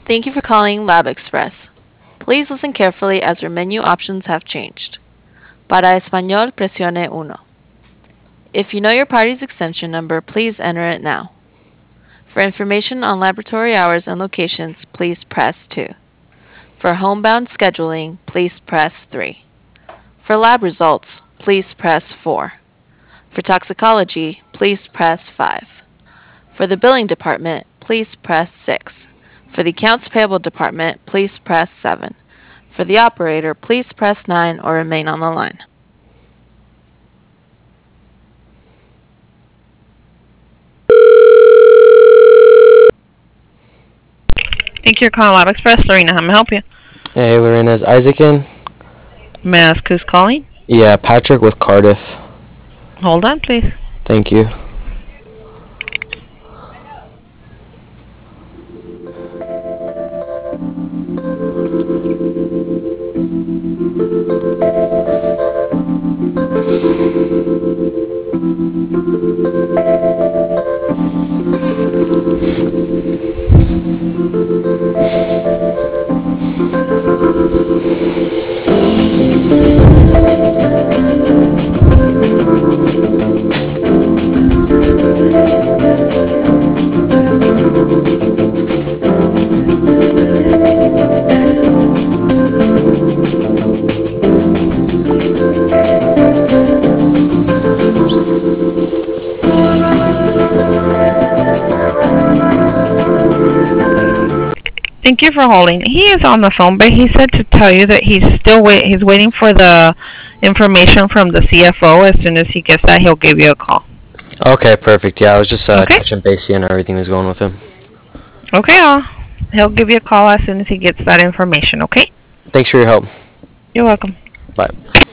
Thank you for calling Lab Express. Please listen carefully as our menu options have changed. Para español, presione uno. If you know your party's extension number, please enter it now. For information on laboratory hours and locations, please press 2. For homebound scheduling, please press 3. For lab results, please press 4. For toxicology, please press 5. For the billing department, please press 6. For the accounts payable department, please press 7. For the operator, please press 9 or remain on the line. Thank you for calling Lab Express. Lorena, how may I help you? Hey, Lorena, is Isaac in? May I ask who's calling? Yeah, Patrick with Cardiff. Hold on, please. Thank you. Thank you for holding. He is on the phone, but he said to tell you that he's waiting for the information from the CFO. As soon as he gets that, he'll give you a call. Okay, perfect. Yeah, I was just Okay? touching base, seeing how everything was going with him. Okay, he'll give you a call as soon as he gets that information, okay? Thanks for your help. You're welcome. Bye.